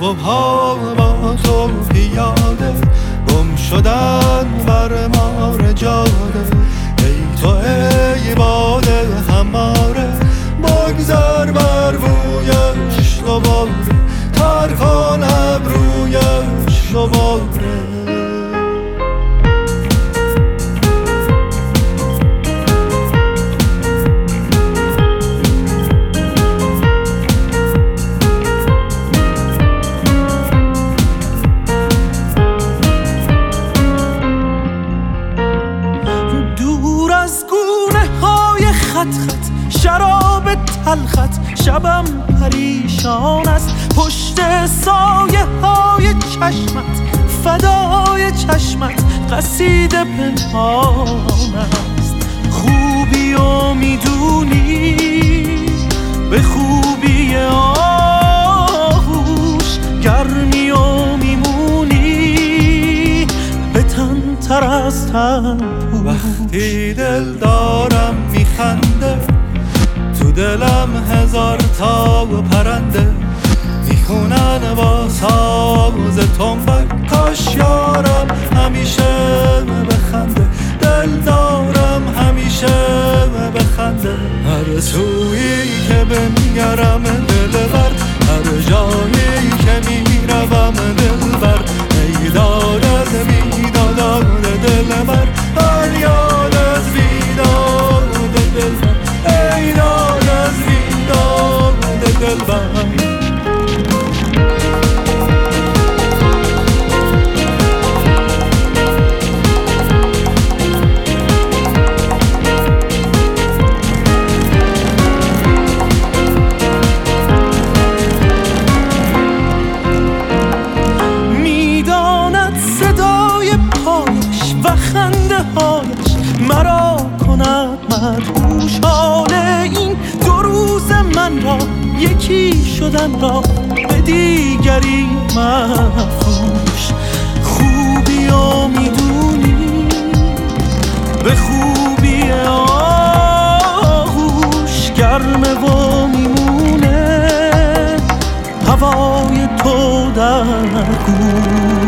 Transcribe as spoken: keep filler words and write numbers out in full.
پا با تو پیاده گم شدن بر مار جاده. ای تو ای باده هماره بگذر بر رویش دوباره تر کن ابرویش دوباره. خط خط شراب تلخت شبم پریشان است پشت سایه های چشمت فدای چشمت قصیده پنهان است. خوبی و میدونی به خوبی آغوش گرمی و میمونی به تن تر از تن. وقتی دل دارم میخنده تو دلم هزار تا پرنده میخونن با ساز تنبک. کاش یارم همیشه بخنده دل دارم همیشه بخنده. هر سویی که بنگرم دلبر هر جایی که میروم دلبر. ای داد از بیداد دلبر فریاد از بیداد دلبر. ای داد از بیداد دلبر. مرا کند مدهوش حال این دو روز من را یکی شدن را به دیگری مفروش. خوبی و میدونی به خوبی آغوش گرمه و میمونه هوای تو در گوش.